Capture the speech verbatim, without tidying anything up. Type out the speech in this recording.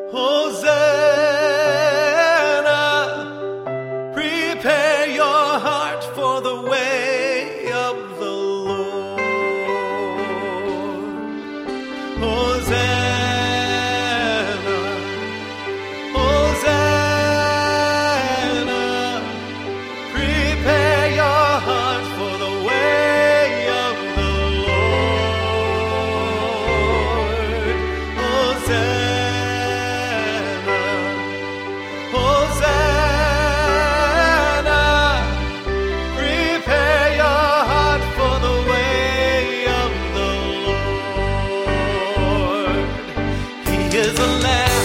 Hosanna, prepare your heart for the way of the Lord. Hosanna, Hosanna, prepare your heart for the way of the Lord. Hosanna, Hosanna, prepare your heart for the way of the Lord. He is a lamb